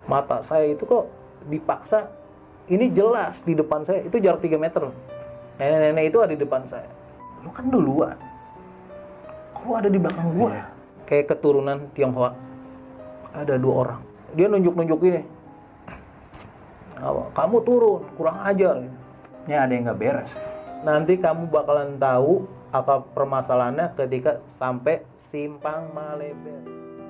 Mata saya itu kok dipaksa, ini jelas di depan saya, itu jarak 3 meter. Nenek-nenek itu ada di depan saya. Lu kan duluan, lu ada di belakang gua. Kayak keturunan Tionghoa. Ada 2 orang. Dia nunjuk-nunjuk ini. Kamu turun, kurang ajar. Ini ada yang nggak beres. Nanti kamu bakalan tahu apa permasalahannya ketika sampai Simpang Malebet.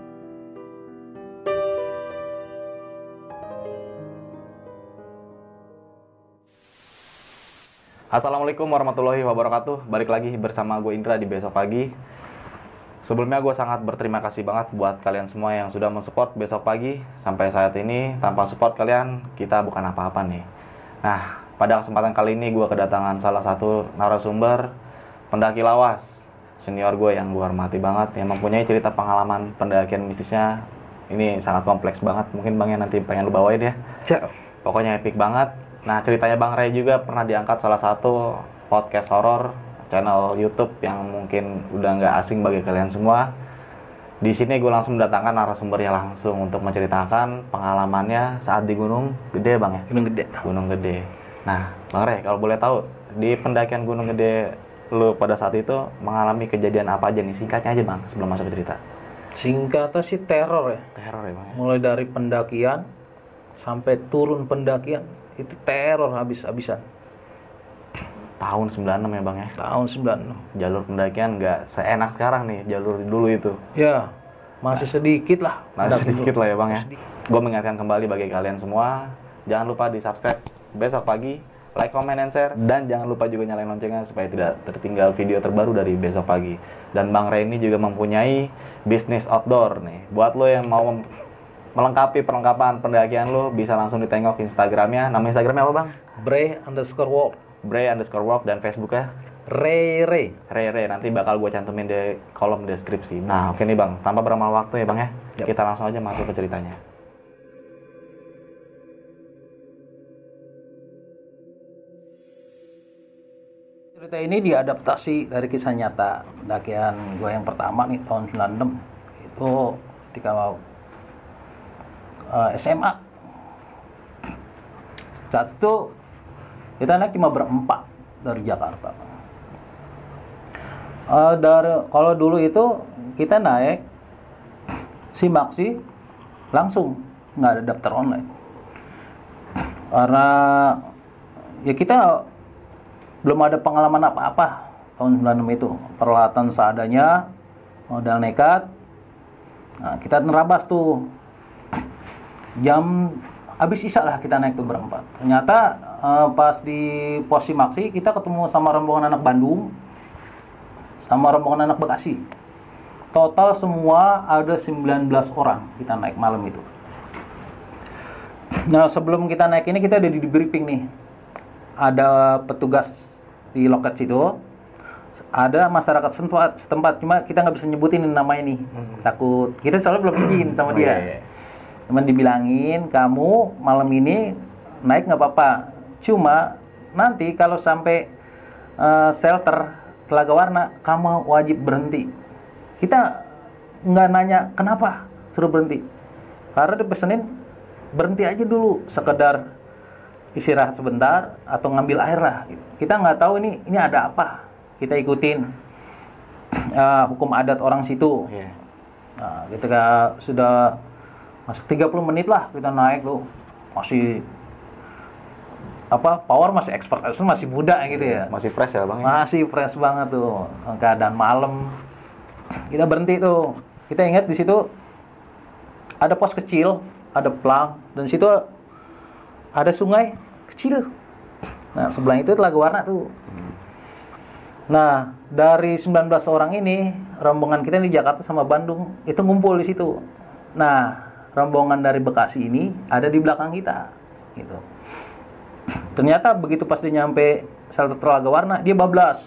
Assalamualaikum warahmatullahi wabarakatuh. Balik lagi bersama gue Indra di Besok Pagi. Sebelumnya gue sangat berterima kasih banget buat kalian semua yang sudah mensupport Besok Pagi. Sampai saat ini, tanpa support kalian, kita bukan apa-apa nih. Nah, pada kesempatan kali ini gue kedatangan salah satu narasumber pendaki lawas senior gue yang gue hormati banget, yang mempunyai cerita pengalaman pendakian mistisnya. Ini sangat kompleks banget, mungkin Bangnya nanti pengen lu bawain ya. Pokoknya epic banget. Nah, ceritanya Bang Ray juga pernah diangkat salah satu podcast horor channel YouTube yang mungkin udah nggak asing bagi kalian semua. Di sini gue langsung mendatangkan narasumbernya langsung untuk menceritakan pengalamannya saat di Gunung Gede, Bang ya? Gunung Gede. Gunung Gede. Nah, Bang Ray, kalau boleh tahu, di pendakian Gunung Gede lu pada saat itu mengalami kejadian apa aja nih? Singkatnya aja, Bang, sebelum masuk ke cerita. Singkatnya sih teror ya. Teror ya, Bang ya? Mulai dari pendakian sampai turun pendakian. Itu teror habis-habisan. Tahun 96 ya, Bang ya? Tahun 96. Jalur pendakian nggak seenak sekarang nih, jalur dulu itu. Ya, masih sedikit lah. Masih sedikit lah ya, Bang ya? Sedikit. Gue mengingatkan kembali bagi kalian semua, jangan lupa di subscribe Besok Pagi, like, comment, and share, dan jangan lupa juga nyalain loncengnya supaya tidak tertinggal video terbaru dari Besok Pagi. Dan Bang Ray ini juga mempunyai bisnis outdoor nih. Buat lo yang mau melengkapi perlengkapan pendakian lo, bisa langsung ditengok Instagramnya. Nama Instagramnya apa, Bang? Bray_walk. Bray_walk, dan Facebooknya Ray. Ray. Nanti bakal gue cantumin di kolom deskripsi. Nah, oke nih, Bang, tanpa berlama waktu ya, Bang ya. Yap. Kita langsung aja masuk ke ceritanya. Cerita ini diadaptasi dari kisah nyata pendakian gue yang pertama nih tahun 96. Itu ketika mau SMA. Satu, kita naik cuma berempat dari Jakarta. Kalau dulu itu kita naik Simaksi langsung, nggak ada daftar online. Karena ya kita belum ada pengalaman apa-apa tahun 96 itu. Peralatan seadanya, modal nekat. Nah, kita nerabas tuh. Jam habis isya lah kita naik tuh berempat. Ternyata pas di pos Simaksi kita ketemu sama rombongan anak Bandung, sama rombongan anak Bekasi. Total semua ada 19 orang kita naik malam itu. Nah, sebelum kita naik ini kita udah di briefing nih. Ada petugas di loket situ, ada masyarakat setempat, cuma kita nggak bisa nyebutin nama ini. Takut, kita soalnya belum izin sama dia. Iya. Cuman dibilangin, kamu malam ini naik nggak apa-apa. Cuma nanti kalau sampai shelter Telaga Warna, kamu wajib berhenti. Kita nggak nanya kenapa suruh berhenti. Karena dipesenin berhenti aja dulu, sekedar istirahat sebentar atau ngambil air lah. Kita nggak tahu ini ada apa. Kita ikutin hukum adat orang situ. Yeah. Nah, ketika sudah masuk 30 menit lah kita naik tuh, masih power masih expert, masih muda gitu ya. Masih fresh ya, Bang? Masih fresh banget tuh. Keadaan malam. Kita berhenti tuh. Kita ingat di situ ada pos kecil, ada plang, dan di situ ada sungai kecil. Nah, sebelah itu Telaga Warna tuh. Nah, dari 19 orang ini, rombongan kita di Jakarta sama Bandung itu ngumpul di situ. Nah, rombongan dari Bekasi ini ada di belakang kita gitu. Ternyata begitu pas dia nyampe shelter Telaga Warna, dia bablas.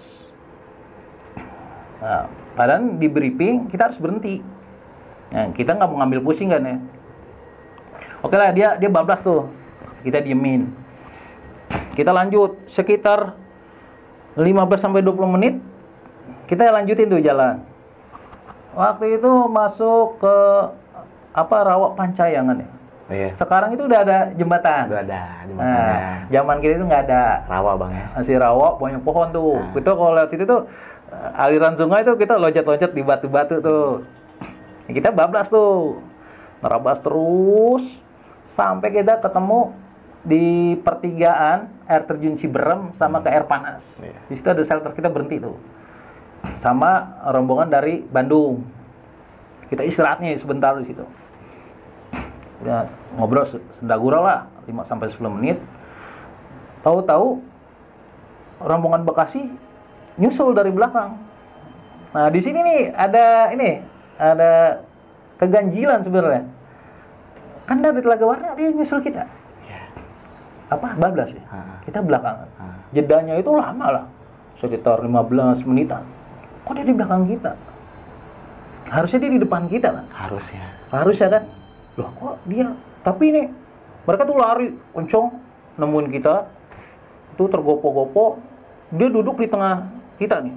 Nah, padahal di briefing kita harus berhenti. Nah, kita nggak mau ngambil pusing kan ya. Oke lah, dia bablas tuh. Kita diemin. Kita lanjut sekitar 15-20 menit kita lanjutin tuh jalan. Waktu itu masuk ke Rawa Pancayangan ya. Iya. Sekarang itu udah ada jembatan. Udah ada jembatannya. Nah, zaman kita itu nggak ada. Rawa bang ya. Masih rawa, banyak pohon tuh. Nah. Kita kalau lewat situ tuh aliran sungai tuh kita loncat-loncat di batu-batu tuh. Kita bablas tuh, nerabas terus sampai kita ketemu di pertigaan air terjun Ciberem sama ke air panas. Iya. Di situ ada shelter, kita berhenti tuh. Sama rombongan dari Bandung. Kita istirahatnya sebentar di situ. Ya, ngobrol sendagurau lah 5 sampai 10 menit. Tahu-tahu rombongan Bekasi nyusul dari belakang. Nah, di sini nih ada keganjilan sebenarnya. Kan dari Telaga Warna dia nyusul kita. Apa? Bablas ya. Kita belakangan. Jedanya itu lama lah. Sekitar 15 menitan. Kok dia di belakang kita? Harusnya dia di depan kita kan? Harusnya kan? Loh kok dia? Tapi ini mereka tuh lari kencang nemuin kita. Itu tergopo-gopo. Dia duduk di tengah kita nih.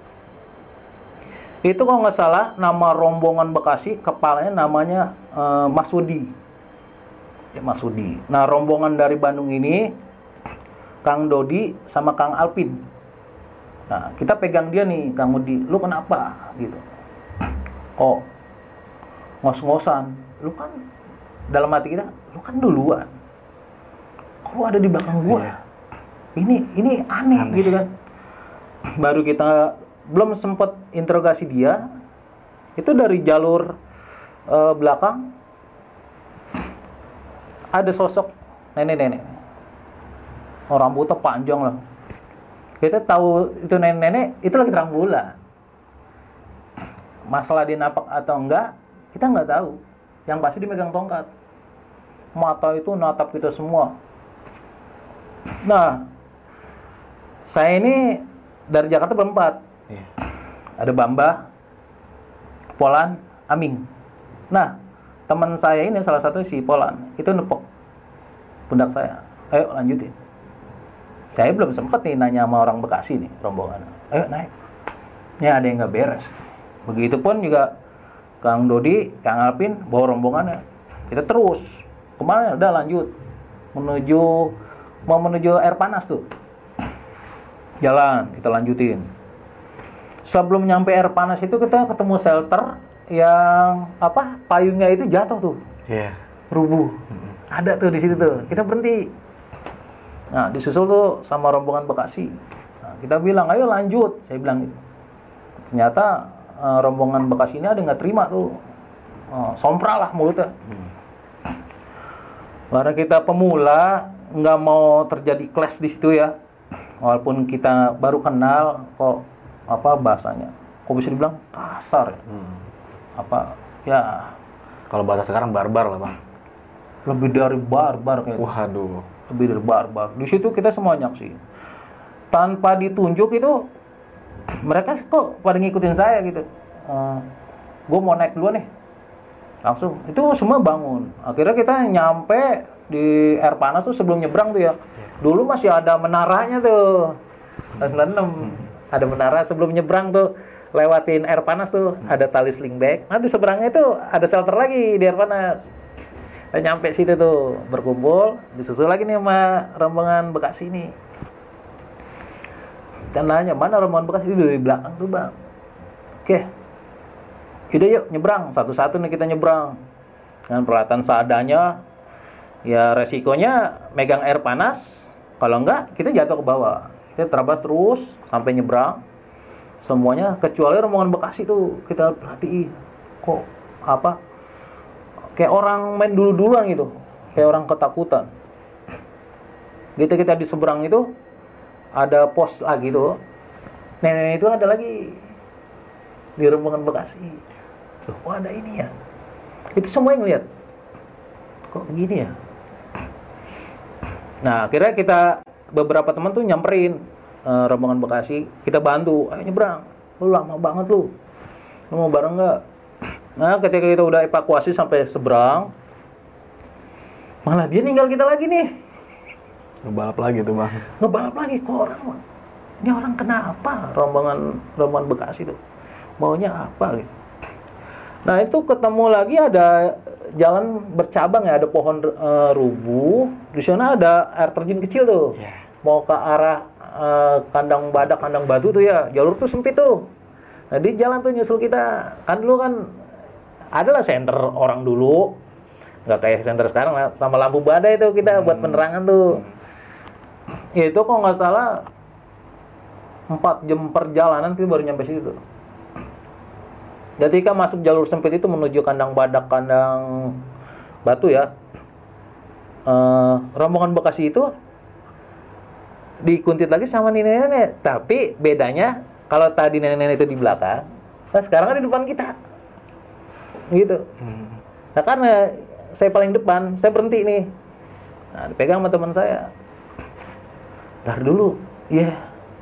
Itu kalau nggak salah nama rombongan Bekasi, kepalanya namanya Mas Wudi. Ya, Mas Wudi. Nah, rombongan dari Bandung ini Kang Dodi sama Kang Alpin. Nah, kita pegang dia nih, Kang Wudi. Lu kenapa? Gitu. Oh, ngos-ngosan. Lu kan dalam hati kita, lu kan duluan. Kok lu ada di belakang gua? Iya. Ini aneh gitu kan. Baru kita belum sempat interogasi dia, itu dari jalur belakang ada sosok nenek-nenek. Oh, rambutnya panjang lah. Kita tahu itu nenek-nenek itu lagi terang bulan. Masalah dia napak atau enggak, kita nggak tahu. Yang pasti dia megang tongkat. Mata itu natap kita semua. Nah, saya ini dari Jakarta berempat. Iya. Ada Bamba, Polan, Aming. Nah, teman saya ini salah satu si Polan, itu nepok pundak saya. Ayo lanjutin. Saya belum sempat nih nanya sama orang Bekasi nih, rombongan. Ayo naik. Ini ada yang nggak beres. Begitupun juga Kang Dodi, Kang Alpin bawa rombongannya. Kita terus kemana? Udah lanjut mau menuju air panas tuh. Jalan, kita lanjutin. Sebelum nyampe air panas itu kita ketemu shelter yang payungnya itu jatuh tuh. Iya. Rubuh. Ada tuh di situ tuh. Kita berhenti. Nah, disusul tuh sama rombongan Bekasi. Nah, kita bilang, ayo lanjut. Saya bilang gitu. Ternyata rombongan Bekasi ini ada nggak terima tuh. Sompral lah mulutnya. Karena kita pemula, nggak mau terjadi clash di situ ya. Walaupun kita baru kenal, kok bahasanya, kok bisa dibilang kasar ya. Kalau bahasa sekarang barbar lah bang. Lebih dari barbar kayak. Waduh. Lebih dari barbar. Di situ kita semua nyaksiin. Tanpa ditunjuk itu, mereka kok pada ngikutin saya gitu. Gue mau naik dulu nih. Langsung. Itu semua bangun. Akhirnya kita nyampe di air panas tuh sebelum nyebrang tuh ya. Dulu masih ada menaranya tuh. Tahun 96. Ada menara sebelum nyebrang tuh. Lewatin air panas tuh. Ada tali slingback. Nah di seberangnya itu ada shelter lagi di air panas. Kita nyampe situ tuh. Berkumpul. Disusul lagi nih sama rombongan Bekasi nih. Dan nanya, mana rombongan Bekasi? Itu di belakang tuh bang. Oke. Yaudah yuk nyebrang. Satu-satu nih kita nyebrang. Dengan peralatan seadanya. Ya resikonya megang air panas. Kalau enggak, kita jatuh ke bawah. Kita terabas terus sampai nyebrang. Semuanya kecuali rombongan Bekasi tuh kita perhatiin. Kok kayak orang main dulu-duluan gitu. Kayak orang ketakutan. Gitu kita di seberang itu ada pos lagi tuh. Nenek itu ada lagi di rombongan Bekasi. Loh, kok ada ini ya? Itu semua yang lihat. Kok begini ya? Nah, akhirnya kita beberapa teman tuh nyamperin rombongan Bekasi, kita bantu, ayo nyebrang. Lu lama banget lu mau bareng nggak? Nah, ketika kita udah evakuasi sampai seberang, malah dia ninggal kita lagi nih. Ngebalap lagi tuh bang. Ngebalap lagi kok orang. Ini orang kenapa? Rombongan Bekasi tuh maunya apa gitu. Nah, itu ketemu lagi ada jalan bercabang ya, ada pohon rubuh. Di sana ada air terjun kecil tuh. Iya. Mau ke arah kandang badak, kandang batu tuh ya, jalur tuh sempit tuh. Nah, di jalan tuh nyusul kita. Kan dulu kan adalah senter orang dulu. Nggak kayak senter sekarang lah, sama lampu badai tuh kita buat penerangan tuh. Itu kok nggak salah 4 jam perjalanan kita baru nyampe situ. Ketika masuk jalur sempit itu menuju kandang badak, kandang batu ya, rombongan Bekasi itu dikuntit lagi sama nenek-nenek. Tapi bedanya kalau tadi nenek-nenek itu di belakang, nah sekarang kan di depan kita, gitu. Nah karena saya paling depan, saya berhenti nih. Nah dipegang sama teman saya. Ntar dulu, ya.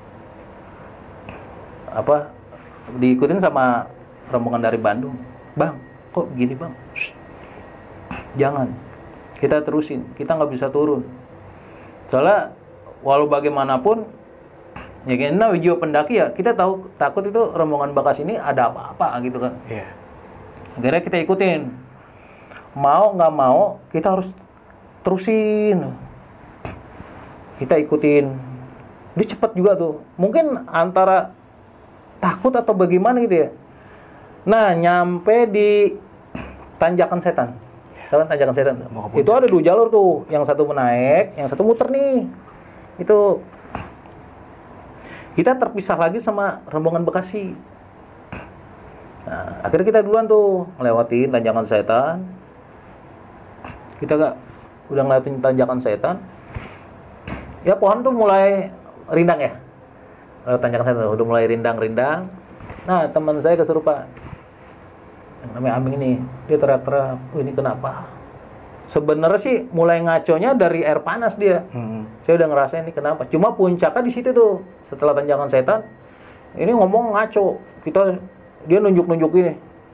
Apa? Diikutin sama rombongan dari Bandung. Bang, kok gini bang? Shh. Jangan. Kita terusin. Kita nggak bisa turun. Soalnya, walau bagaimanapun, ya karena jiwa pendaki ya, kita tahu takut itu rombongan Bekasi ini ada apa-apa gitu kan. Iya. Akhirnya kita ikutin. Mau nggak mau, kita harus terusin. Kita ikutin. Dia cepat juga tuh. Mungkin antara takut atau bagaimana gitu ya. Nah, nyampe di Tanjakan Setan. Tahu kan Tanjakan Setan? Itu ada 2 jalur tuh. Yang satu menaik, yang satu muter nih. Itu kita terpisah lagi sama rombongan Bekasi. Nah, akhirnya kita duluan tuh ngelewatin Tanjakan Setan. Kita udah ngelewatin Tanjakan Setan. Ya pohon tuh mulai rindang ya. Tanjakan Setan udah mulai rindang-rindang. Nah, teman saya kesurupan. Yang namanya Aming ini, dia teriak-teriak, "Oh, ini kenapa?" Sebenarnya sih mulai ngaconya dari air panas dia. Saya udah ngerasain ini kenapa. Cuma puncaknya di situ tuh. Setelah Tanjakan Setan, ini ngomong ngaco. Dia nunjuk-nunjuk ini.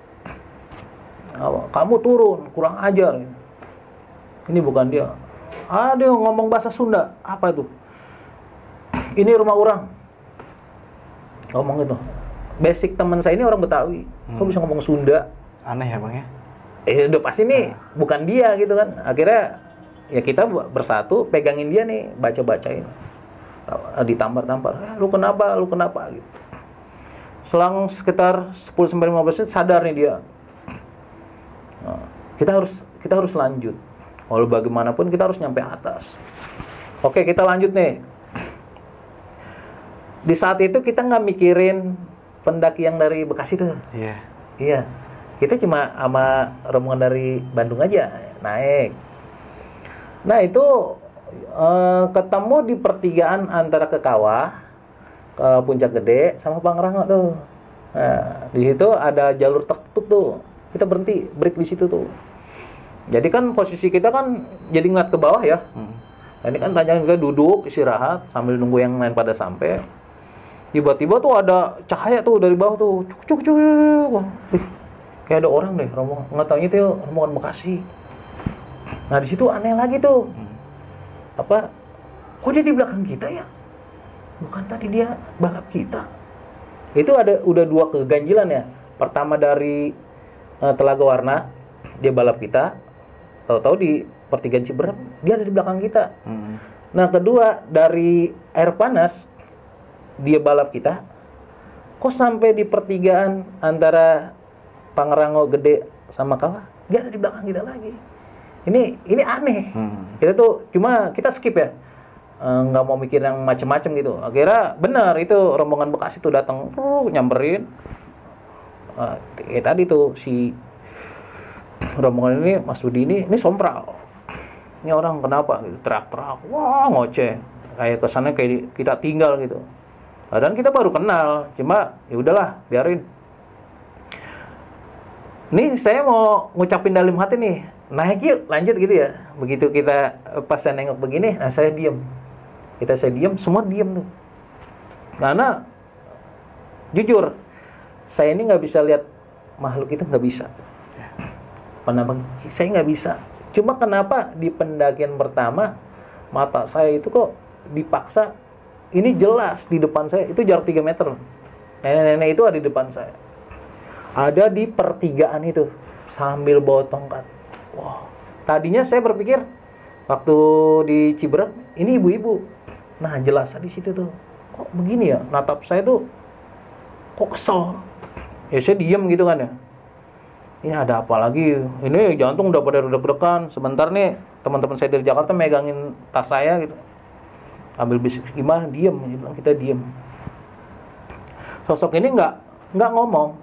"Kamu turun, kurang ajar." Ini bukan dia. Dia ngomong bahasa Sunda. Apa itu? "Ini rumah orang." Ngomong gitu. Basic teman saya ini orang Betawi. Kok bisa ngomong Sunda? Aneh ya bang ya? Udah pasti nih bukan dia gitu kan. Akhirnya ya kita bersatu pegangin dia nih, baca-bacain. Ditampar-tampar. "Lu kenapa? Lu kenapa?" gitu. Selang sekitar 10-15 menit sadar nih dia. Nah, kita harus lanjut. Walau bagaimanapun kita harus nyampe atas. Oke, kita lanjut nih. Di saat itu kita nggak mikirin pendaki yang dari Bekasi tuh. Iya. Iya. Kita cuma sama rombongan dari Bandung aja naik. Nah itu ketemu di pertigaan antara ke Kawah, ke Puncak Gede, sama Pangrango tuh. Nah, di situ ada jalur tertutup tuh. Kita berhenti, break di situ tuh. Jadi kan posisi kita kan jadi ngeliat ke bawah ya. Nah, ini kan Tanjakan kita duduk istirahat sambil nunggu yang lain pada sampai. Tiba-tiba tuh ada cahaya tuh dari bawah tuh, cuk. Kayak ada orang deh, rombongan. Nggak tahu itu rombongan Bekasi. Nah di situ aneh lagi tuh. Kok dia di belakang kita ya? Bukan tadi dia balap kita. Itu udah 2 keganjilan ya. Pertama dari Telaga Warna, dia balap kita. Tahu-tahu di pertigaan Ciberem, dia ada di belakang kita. Nah kedua dari air panas, dia balap kita. Kok sampai di pertigaan antara Pangrango Gede sama Kawah, dia ada di belakang kita lagi. Ini aneh. Kita tuh cuma kita skip ya, nggak mau mikir yang macem-macem gitu. Akhirnya benar itu rombongan Bekasi tuh datang, nyamperin. Tadi tuh si rombongan ini, Mas Budi ini sompral. Ini orang kenapa? Gitu, teriak-teriak, wah ngoceh. Kayak kesannya kayak kita tinggal gitu. Dan kita baru kenal, cuma ya udahlah, biarin. Nih saya mau ngucapin dalam hati nih, naik yuk, lanjut gitu ya. Begitu kita pas saya nengok begini, nah saya diam. Saya diam, semua diam tuh. Karena jujur, saya ini nggak bisa lihat makhluk itu, nggak bisa. Kenapa? Saya nggak bisa. Cuma kenapa di pendakian pertama mata saya itu kok dipaksa? Ini jelas di depan saya, itu jarak 3 meter. Nenek-nenek itu ada di depan saya. Ada di pertigaan itu sambil bawa tongkat. Wah, tadinya saya berpikir waktu di Ciberem ini ibu-ibu. Nah, jelas di situ tuh. Kok begini ya? Natap saya tuh kok kesel. Ya saya diem gitu kan ya. Ini ada apa lagi? Ini jantung udah pada deg-degan. Sebentar nih teman-teman saya dari Jakarta megangin tas saya gitu. Ambil bisik gimana? Diem. Dia bilang kita diem. Sosok ini nggak ngomong.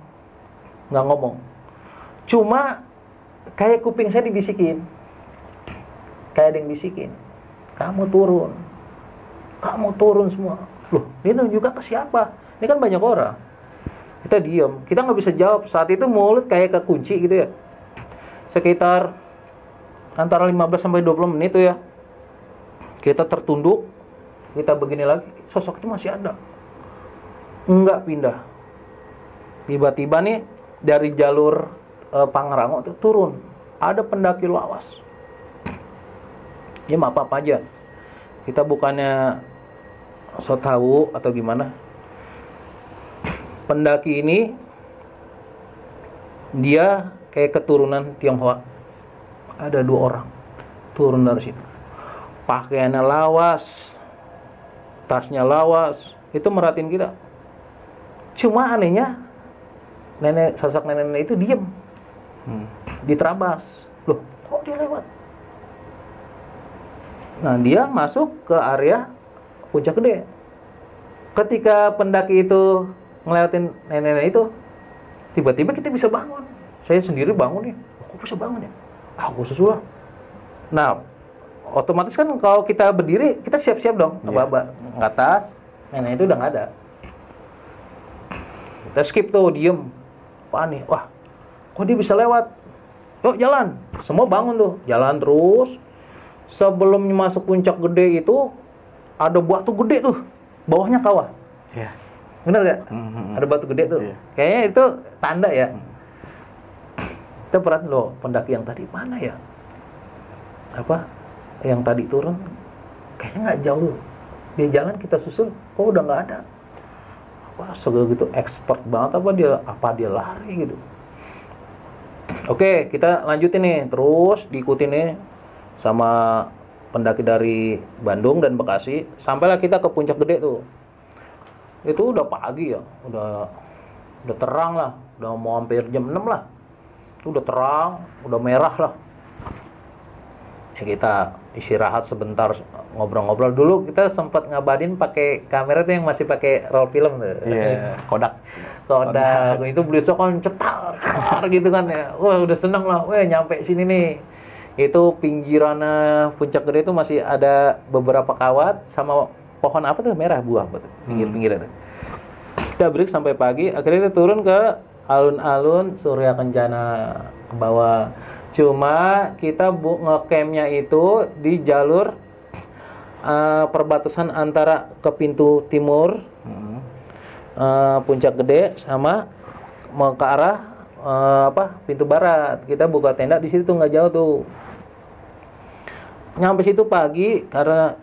Cuma kayak kuping saya dibisikin. Kayak ada yang bisikin. Kamu turun semua. Loh, dia juga ke siapa? Ini kan banyak orang. Kita diam. Kita nggak bisa jawab. Saat itu mulut kayak kekunci gitu ya. Sekitar antara 15 sampai 20 menit tuh ya. Kita tertunduk. Kita begini lagi. Sosok itu masih ada. Enggak pindah. Tiba-tiba nih dari jalur Pangrango tuh turun. Ada pendaki lawas. Ya maaf apa aja. Kita bukannya so tahu atau gimana. Pendaki ini dia kayak keturunan Tionghoa. Ada 2 orang turun dari situ. Pakaiannya lawas, tasnya lawas. Itu merhatiin kita. Cuma anehnya sosok nenek itu diem. Diterabas. Loh, kok dia lewat? Nah, dia masuk ke area Puncak Gede. Ketika pendaki itu ngelewatin nenek itu, tiba-tiba kita bisa bangun. Saya sendiri bangun nih. Kok bisa bangun ya? Aku susul. Nah, otomatis kan kalau kita berdiri, kita siap-siap dong. Aba-aba ke atas, nenek itu udah nggak ada. Kita skip tuh, diem. Apaan nih? Wah, kok dia bisa lewat? Yuk jalan. Semua bangun tuh. Jalan terus. Sebelum masuk Puncak Gede itu ada batu gede tuh. Bawahnya kawah. Iya. Bener gak? Ada batu gede tuh. Iya. Kayaknya itu tanda ya. Kita perhatiin loh, pendaki yang tadi mana ya? Apa? Yang tadi turun kayaknya nggak jauh. Dia jalan kita susul, kok udah nggak ada. Wah, segitu expert banget apa dia lari gitu. Oke, kita lanjutin nih, terus diikutin nih sama pendaki dari Bandung dan Bekasi, sampailah kita ke Puncak Gede tuh. Itu udah pagi ya, udah terang lah, udah mau hampir jam 6 lah. Itu udah terang, udah merah lah. Ya kita istirahat sebentar, ngobrol-ngobrol dulu. Kita sempat ngabarin pakai kamera tuh yang masih pakai roll film tuh. Iya, Kodak. Itu beli kan cetar gitu kan ya. Wah, udah seneng lah. Wah, nyampe sini nih. Itu pinggiran Puncak Gede itu masih ada beberapa kawat sama pohon apa tuh merah buah betul. Pinggir-pinggir itu. Kita break sampai pagi, akhirnya kita turun ke alun-alun Surya Kencana ke bawah. Cuma kita ngecampnya itu di jalur perbatasan antara ke pintu timur Puncak Gede sama mau ke arah pintu barat. Kita buka tenda di situ nggak jauh tuh. Nyampe situ pagi karena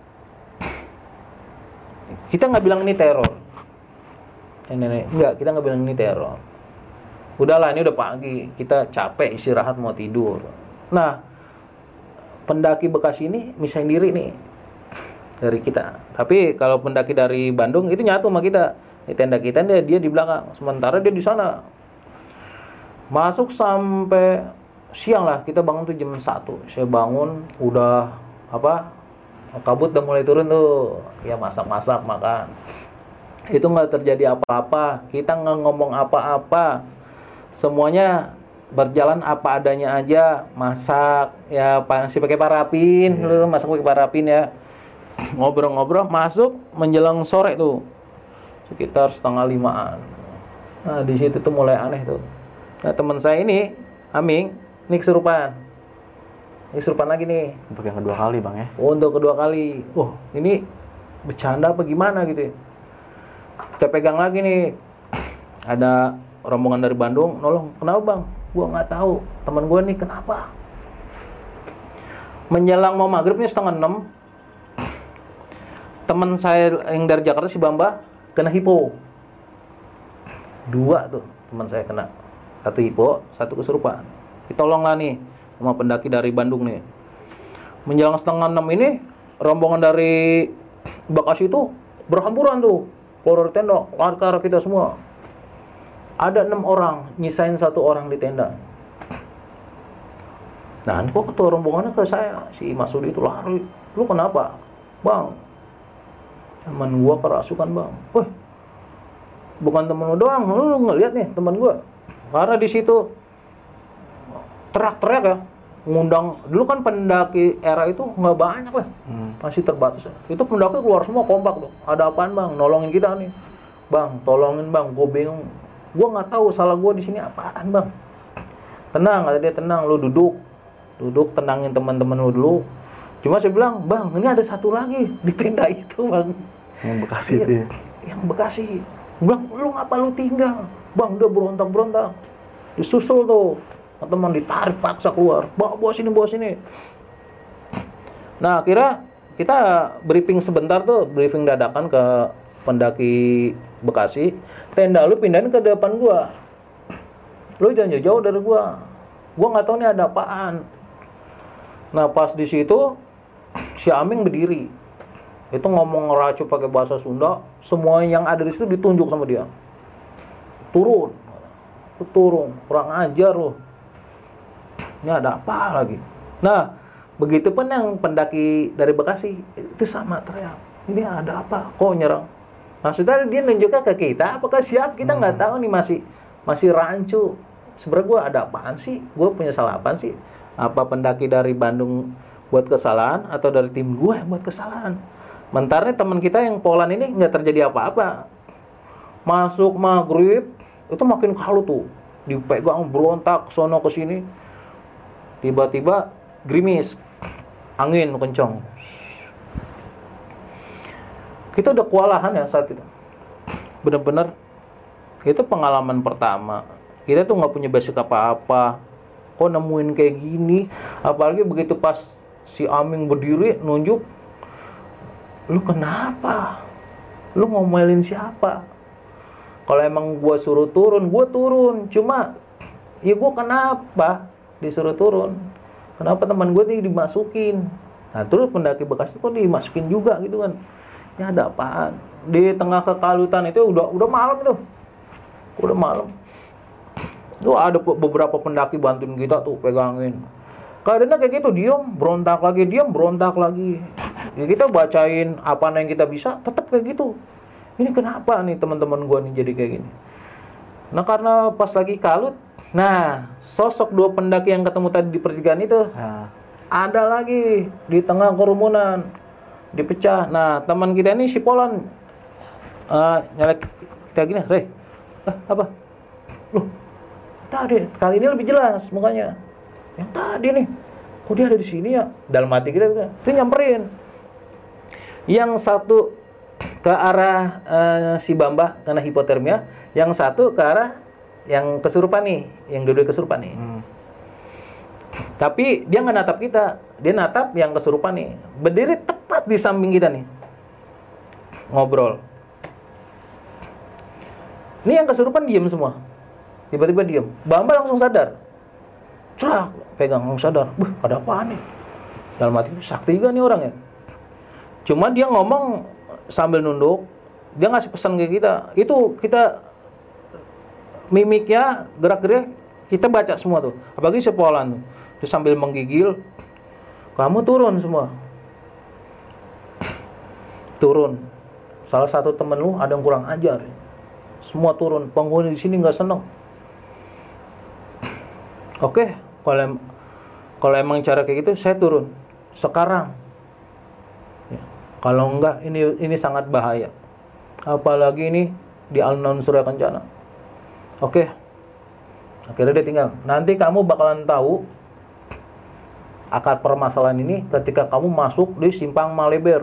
kita nggak bilang ini teror. Enggak, kita nggak bilang ini teror. Udahlah, ini udah pagi, kita capek istirahat mau tidur. Nah, pendaki Bekasi ini misahin diri nih dari kita. Tapi kalau pendaki dari Bandung itu nyatu sama kita. Di tenda kita dia di belakang, sementara dia di sana. Masuk sampai siang lah, kita bangun tuh jam 1. Saya bangun udah kabut udah mulai turun tuh. Ya masak-masak makan. Itu nggak terjadi apa-apa. Kita nggak ngomong apa-apa. Semuanya berjalan apa adanya aja. Masak ya masih pakai parafin, masak pakai parafin ya. Ngobrol-ngobrol, masuk menjelang sore tuh. Sekitar 4:30-an. Nah, di situ tuh mulai aneh tuh. Nah, teman saya ini, Aming, ini kesurupan. Ini kesurupan lagi nih. Untuk yang kedua kali, Bang ya. Untuk kedua kali. Ini bercanda apa gimana gitu ya. Kita pegang lagi nih. Ada rombongan dari Bandung, nolong. Kenapa, Bang? Gua nggak tahu. Teman gua nih kenapa? Menjelang mau maghrib nih 5:30. Teman saya yang dari Jakarta si Bamba kena hipo. 2 tuh teman saya kena. 1 hipo, 1 kesurupan. Ditolong lah nih. sama pendaki dari Bandung nih. Menjelang setengah 6 ini, rombongan dari Bekasi itu berhamburan tuh, keluar dari tenda, lari ke arah kita semua. Ada 6 orang, nyisain 1 orang di tenda. Nah, kok ketua rombongannya ke saya, si Masudi itu lari. Lu kenapa? Bang, teman gua kerasukan bang. Wih, bukan temen lu doang, lu ngeliat nih teman gua. Karena di situ teriak-teriak ya, ngundang. Dulu kan pendaki era itu nggak banyak lah, masih terbatas. Itu pendaki keluar semua kompak tuh. Ada apaan bang? Nolongin kita nih, bang. Tolongin bang, gue bingung. Gue nggak tahu salah gue di sini apaan bang. Tenang, kata dia, tenang. Lu duduk, tenangin teman-teman lu dulu. Cuma saya bilang, bang, ini ada 1 lagi di tenda itu bang. Yang Bekasi itu ya? Yang Bekasi. Bang, lu ngapa lu tinggal? Bang, udah berontak-berontak. Disusul tuh. Teman ditarik paksa keluar. Bawa sini. Nah, akhirnya kita briefing sebentar tuh, briefing dadakan ke pendaki Bekasi. Tenda lu pindahin ke depan gua. Lu jangan jauh dari gua. Gua nggak tahu nih ada apaan. Nah, pas di situ si Aming berdiri. Itu ngomong ngeracu pakai bahasa Sunda, semua yang ada di situ ditunjuk sama dia. Turun, kurang ajar loh. Ini ada apa lagi? Nah, begitu pun yang pendaki dari Bekasi itu sama teriak. Ini ada apa? Kok nyerang? Maksudnya dia nunjuknya ke kita, apakah siap? Kita nggak tahu nih, masih rancu. Sebenarnya gue ada apaan sih? Gue punya salah apaan sih? Apa pendaki dari Bandung buat kesalahan atau dari tim gue yang buat kesalahan? Mentarnya teman kita yang Polan ini nggak terjadi apa-apa. Masuk maghrib itu makin kalut tuh, dipegang berontak sono ke sini. Tiba-tiba gerimis, angin kencang. Kita udah kewalahan ya saat itu. Bener-bener itu pengalaman pertama. Kita tuh nggak punya basic apa-apa. Kok nemuin kayak gini? Apalagi begitu pas si Aming berdiri nunjuk, lu kenapa? Lu ngomelin siapa? Kalau emang gua suruh turun, gua turun. Cuma ya gua kenapa disuruh turun? Kenapa teman gua nih dimasukin? Nah, terus pendaki Bekasi kok dimasukin juga gitu kan? Ini ada apaan? Di tengah kekalutan itu udah malam itu. Udah malam. Tuh ada beberapa pendaki bantuin kita tuh pegangin. Keadaannya kayak gitu, diam, berontak lagi. Ya kita bacain apa yang kita bisa, tetap kayak gitu. Ini kenapa nih teman-teman gua nih jadi kayak gini? Nah, karena pas lagi kalut, nah sosok 2 pendaki yang ketemu tadi di pertigaan itu, ada lagi di tengah kerumunan, dipecah. Nah, teman kita ini si Polan nyalek kita gini, apa? Loh, tadi kali ini lebih jelas mukanya. Yang tadi nih, kok dia ada di sini ya? Dalam hati kita itu nyamperin. Yang satu ke arah si Bamba karena hipotermia, yang satu ke arah yang kesurupan nih, yang dua kesurupan nih. Tapi dia nggak natap kita, dia natap yang kesurupan nih. Berdiri tepat di samping kita nih, ngobrol. Ini yang kesurupan diem semua. Tiba-tiba diem. Bamba langsung sadar. Cerak, pegang langsung sadar. Ada apaan nih? Dalam hati, sakti juga nih orang ya. Cuma dia ngomong sambil nunduk. Dia ngasih pesan ke kita. Itu kita mimiknya, gerak-gerik kita baca semua tuh. Apalagi si Polan tuh. Dia sambil menggigil. Kamu turun semua. Turun. Salah satu temen lu ada yang kurang ajar. Semua turun. Penghuni di sini nggak seneng. Oke, kalau emang cara kayak gitu, saya turun sekarang. Ya, kalau enggak, ini sangat bahaya. Apalagi ini di Alun-Alun Surya Kencana. Oke, akhirnya dia tinggal. Nanti kamu bakalan tahu akar permasalahan ini ketika kamu masuk di Simpang Maleber.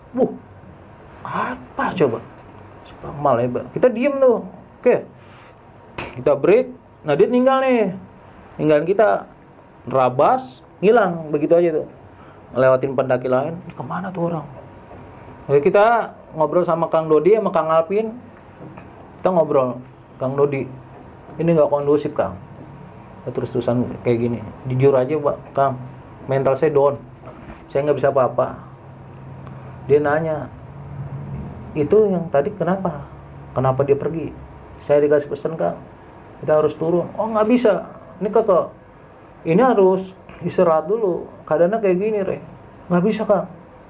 Apa coba? Simpang Maleber. Kita diem tuh. Oke, kita break. Nah, dia tinggal nih. Tinggalin kita, rabas, ngilang begitu aja tuh. Ngelewatin pendaki lain, kemana tuh orang? Jadi kita ngobrol sama Kang Dodi, sama Kang Alpin. Kita ngobrol, Kang Dodi, ini nggak kondusif Kang. terus-terusan kayak gini. Jujur aja Pak Kang, mental saya down, saya nggak bisa apa-apa. Dia nanya, itu yang tadi kenapa dia pergi? Saya dikasih pesan Kang, kita harus turun. Oh nggak bisa, ini kata ini harus istirahat dulu, keadaannya kayak gini Re. Nggak bisa Kang.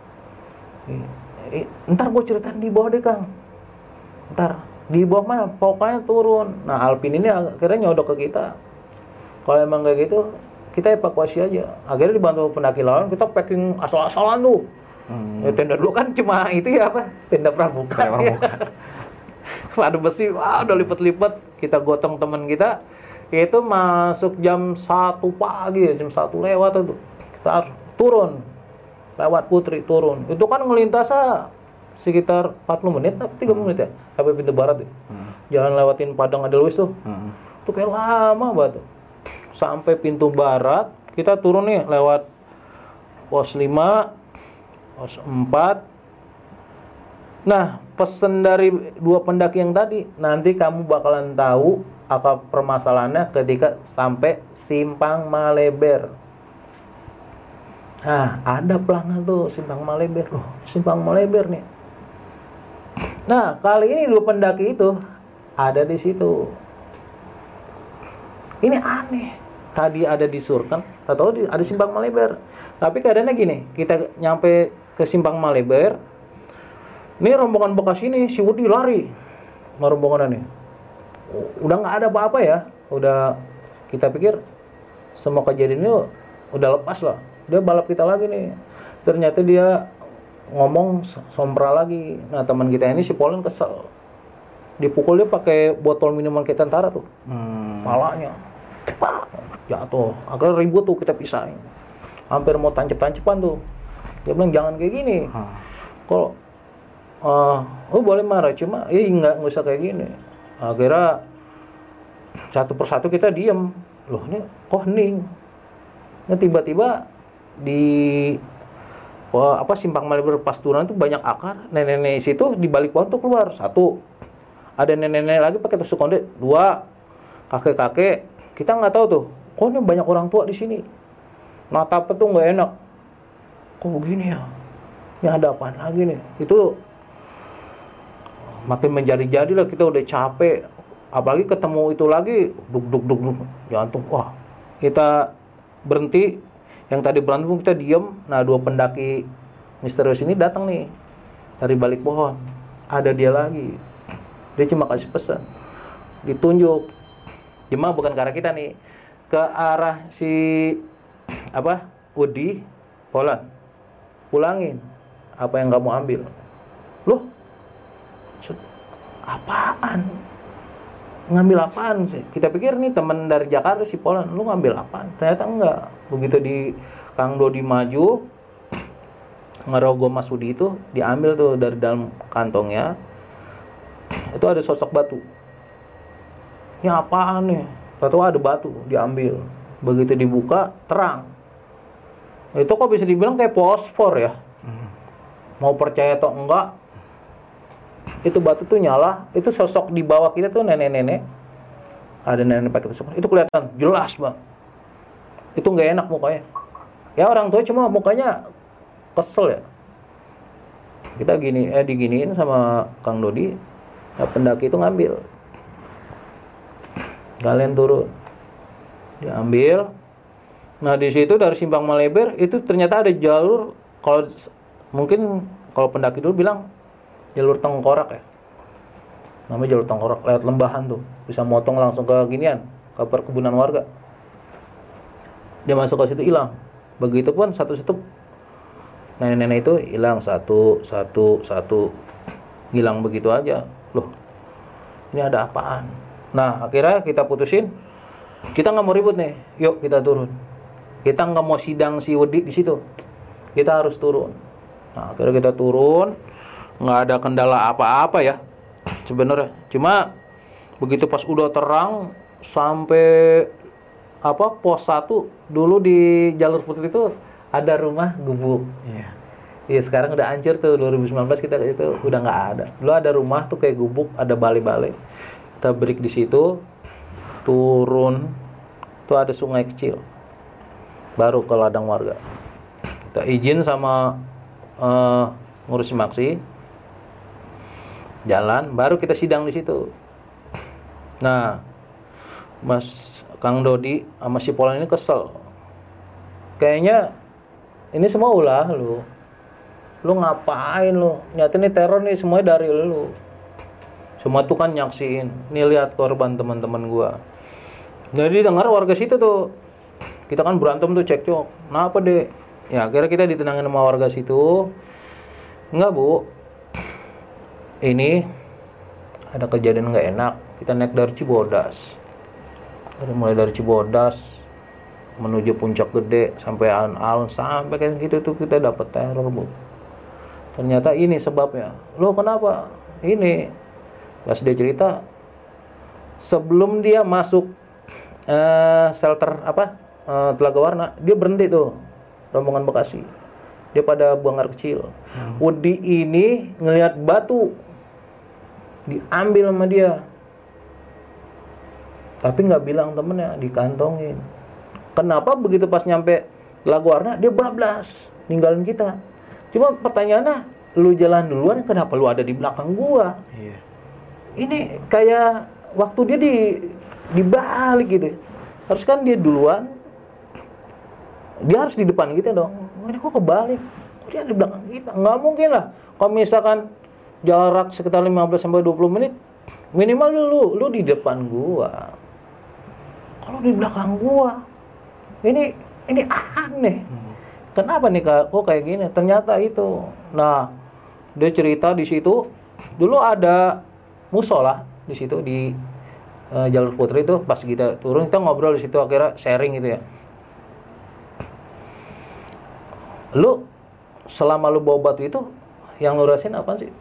Ntar gue ceritain di bawah deh Kang. Ntar di bawah mana? Pokoknya turun. Nah Alpin ini akhirnya nyodok ke kita. Kalau emang kayak gitu, kita evakuasi aja. Akhirnya dibantu pendaki lawan, kita packing asal-asalan tuh. Ya, tenda dulu kan cuma itu ya apa? Tenda pramuka. Ya. Ada besi, udah lipat-lipat. Kita gotong teman kita. Itu masuk jam 1 pagi, jam 1 lewat tuh. Kita harus turun. Lewat Putri turun. Itu kan ngelintasnya sekitar 40 menit, tapi 30 menit ya. Sampai pintu barat ya. Jalan lewatin Padang Edelweiss tuh. Itu kayak lama banget tuh. Sampai pintu barat, kita turun nih lewat pos 5, pos 4. Nah, pesen dari 2 pendaki yang tadi, nanti kamu bakalan tahu apa permasalahannya ketika sampai Simpang Maleber. Nah, ada pelanggan tuh Simpang Maleber. Loh, Simpang Maleber nih. Nah, kali ini 2 pendaki itu ada di situ. Ini aneh. Tadi ada di Surken, atau ada Simpang Maleber. Tapi keadaannya gini, kita nyampe ke Simpang Maleber. Ini rombongan bekas ini, si Woody lari. Rombongan ini. Udah nggak ada apa-apa ya. Udah kita pikir semua kejadian ini udah lepas lah. Dia balap kita lagi nih. Ternyata dia ngomong sombra lagi. Nah teman kita ini si Polen kesel. Dipukul dia pakai botol minuman kayak tentara tuh. Palanya. Jatuh. Akhirnya ribut tuh, kita pisahin. Hampir mau tancep-tancepan tuh. Dia bilang jangan kayak gini. Kalau boleh marah, cuma nggak usah kayak gini. Akhirnya satu persatu kita diem. Loh ini kok hening. Nah tiba-tiba di Simpang Maleber pas turunan tuh banyak akar. Nenek-nenek situ di balik pohon tuh keluar. 1. Ada nenek-nenek lagi pakai tusuk konde. 2. Kakek-kakek. Kita nggak tahu tuh. Kok ini banyak orang tua di sini. Natapnya tuh nggak enak. Kok begini ya? Ini ada apaan lagi nih? Itu makin menjadi-jadi lah, kita udah capek. Apalagi ketemu itu lagi, duk jantung. Wah, kita berhenti. Yang tadi berantem kita diem. Nah 2 pendaki misterius ini datang nih dari balik pohon. Ada dia lagi. Dia cuma kasih pesan. Ditunjuk. Cuma bukan ke arah kita nih, ke arah si Woody, Polan. Pulangin apa yang kamu ambil. Loh, apaan? Ngambil apaan sih? Kita pikir nih teman dari Jakarta si Polan, lu ngambil apaan? Ternyata enggak. Begitu di Kang Dodi maju, ngerogoh Mas Woody itu, diambil tuh dari dalam kantongnya. Itu ada sosok batu. Ini apaan nih? Tahu ada batu, diambil. Begitu dibuka, terang. Itu kok bisa dibilang kayak fosfor ya? Mau percaya atau enggak, itu batu tuh nyala. Itu sosok di bawah kita tuh nenek-nenek. Ada nenek pakai tusuk. Itu kelihatan jelas bang. Itu nggak enak mukanya. Ya orang tua cuma mukanya kesel ya. Kita diginiin sama Kang Dodi. Nah, pendaki itu ngambil. Kalian turun. Diambil. Nah di situ dari Simpang Maleber itu ternyata ada jalur. Kalau pendaki dulu bilang jalur tengkorak ya. Namanya jalur tengkorak, lewat lembahan tuh. Bisa motong langsung ke ginian, ke perkebunan warga. Dia masuk ke situ hilang. Begitupun satu-satu nenek-nenek itu hilang satu. Hilang begitu aja. Loh, ini ada apaan? Nah, akhirnya kita putusin. Kita nggak mau ribut nih. Yuk kita turun. Kita nggak mau sidang si Woody di situ. Kita harus turun. Nah, akhirnya kita turun. Nggak ada kendala apa-apa ya sebenarnya. Cuma begitu pas udah terang sampai pos 1 dulu di jalur putri itu ada rumah gubuk. Iya sekarang udah hancur tuh. 2019 kita itu udah nggak ada. Dulu ada rumah tuh kayak gubuk, ada balai-balai. Kita break di situ, turun Itu ada sungai kecil. Baru ke ladang warga. Kita izin sama ngurus maksi. Jalan, baru kita sidang di situ. Nah, Mas Kang Dodi sama si Polan ini kesel. Kayaknya ini semua ulah lu. Lu ngapain lu? Nyata nih teror nih semuanya dari lu. Semua tuh kan nyaksiin. Nih lihat korban teman-teman gua. Jadi dengar warga situ tuh. Kita kan berantem tuh cekcok. Kenapa deh? Ya akhirnya kita ditenangin sama warga situ. Enggak bu. Ini ada kejadian nggak enak. Kita naik dari Cibodas. Mulai dari Cibodas menuju Puncak Gede sampai alun-alun sampai kayak gitu tuh kita dapat teror bu. Ternyata ini sebabnya. Loh kenapa? Ini pas dia cerita sebelum dia masuk shelter Telaga Warna, dia berhenti tuh rombongan Bekasi. Dia pada buang air kecil. Wedi ini ngelihat batu diambil sama dia. Tapi nggak bilang temennya, dikantongin. Kenapa begitu pas nyampe Telaga Warna dia bablas ninggalin kita? Cuma pertanyaannya, lu jalan duluan, kenapa lu ada di belakang gua? Iya. Ini kayak waktu dia dibalik gitu. Harus kan dia duluan, dia harus di depan kita dong. Ini kok kebalik? Kok dia di belakang kita? Nggak mungkin lah. Kalau misalkan jarak sekitar 15-20 menit, minimal lu di depan gua. Kalau di belakang gua, ini aneh. Kenapa nih kok kayak gini? Ternyata itu. Nah, dia cerita di situ dulu ada musola di situ di Jalur Putri itu. Pas kita turun kita ngobrol di situ, akhirnya sharing gitu ya. Lu selama lu bawa batu itu yang lu rasain apa sih?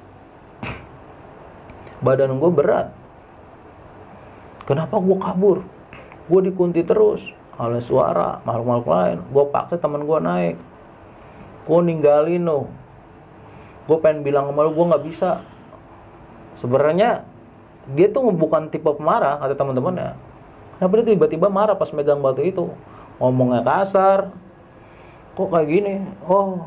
Badan gue berat. Kenapa gue kabur? Gue dikunti terus oleh suara makhluk-makhluk lain. Gue paksa teman gue naik. Gue ninggalin lo. Gue pengen bilang sama lo, gue nggak bisa. Sebenarnya dia tuh bukan tipe pemarah, kata teman-temannya. Kenapa dia tiba-tiba marah pas megang batu itu? Ngomongnya kasar. Kok kayak gini? Oh,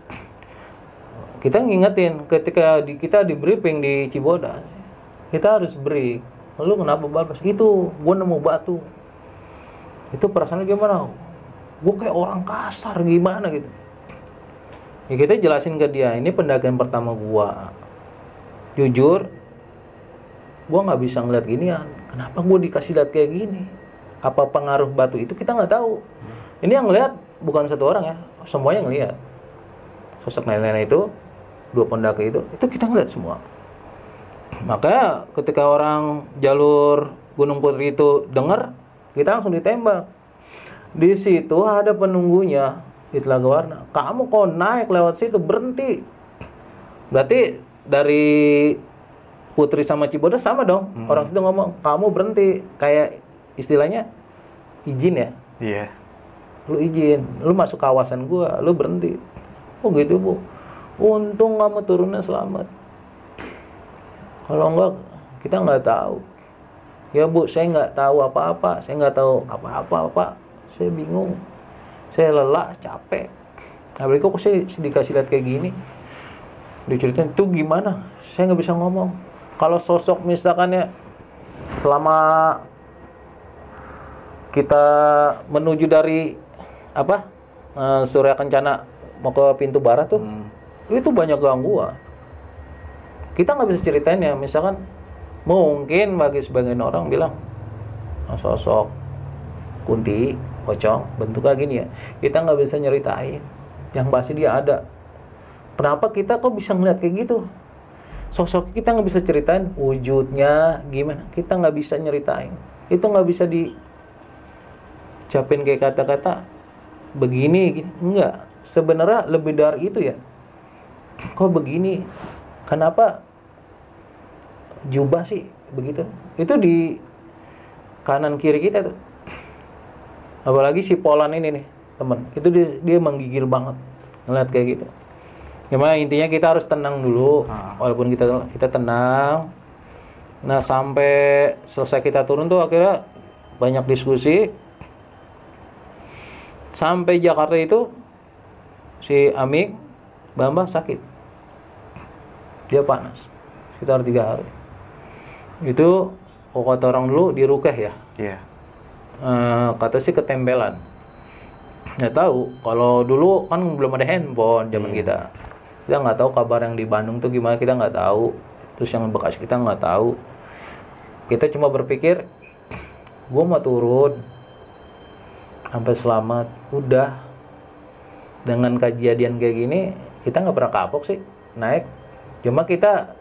kita ngingetin ketika kita di briefing di Cibodas, kita harus break. Lu kenapa bablas? Gitu, gue nemu batu. Itu perasaannya gimana? Gue kayak orang kasar gimana gitu. Ya kita jelasin ke dia, ini pendakian pertama gue. Jujur, gue nggak bisa ngeliat ginian. Kenapa gue dikasih lihat kayak gini? Apa pengaruh batu itu kita nggak tahu. Ini yang ngeliat bukan satu orang ya, semuanya ngeliat. Sosok nenek-nenek itu, 2 pendaki itu kita ngeliat semua. Makanya ketika orang jalur Gunung Putri itu dengar, kita langsung ditembak. Di situ ada penunggunya di Telaga Warna. Kamu kok naik lewat situ, berhenti. Berarti dari Putri sama Cibodas sama dong. Orang situ ngomong, kamu berhenti. Kayak istilahnya izin ya. Iya. Lu izin, lu masuk kawasan gua, lu berhenti. Oh gitu bu. Untung kamu turunnya selamat. Kalau enggak, kita nggak tahu. Ya bu, saya nggak tahu apa-apa. Saya nggak tahu apa-apa. Saya bingung. Saya lelah, capek. Nah, kok saya dikasih lihat kayak gini? Diceritain, itu gimana? Saya nggak bisa ngomong. Kalau sosok misalkan ya, selama kita menuju dari Surya Kencana mau ke pintu barat tuh, itu banyak gangguan. Kita nggak bisa ceritain ya, misalkan mungkin bagi sebagian orang bilang sosok kunti, pocong, bentuknya gini ya. Kita nggak bisa nyeritain. Yang pasti dia ada. Kenapa kita kok bisa ngeliat kayak gitu? Sosok kita nggak bisa ceritain wujudnya gimana. Kita nggak bisa nyeritain. Itu nggak bisa dicapin kayak kata-kata begini, gini. Enggak. Sebenarnya lebih dari itu ya. Kok begini? Kenapa jubah sih begitu? Itu di kanan kiri kita tuh. Apalagi si Polan ini nih, teman. Itu dia menggigil banget ngeliat kayak gitu. Gimana intinya kita harus tenang dulu. Walaupun kita tenang. Nah, sampai selesai kita turun tuh akhirnya banyak diskusi. Sampai Jakarta itu si Amik Bambang sakit, dia panas sekitar 3 hari. Itu kata orang dulu di Rukeh ya. Iya. Kata sih ketempelan. Nggak tahu, kalau dulu kan belum ada handphone zaman kita nggak tahu kabar yang di Bandung tuh gimana, kita nggak tahu. Terus yang bekas kita nggak tahu. Kita cuma berpikir, gue mau turun sampai selamat, udah. Dengan kejadian kayak gini, kita nggak pernah kapok sih naik. Cuma kita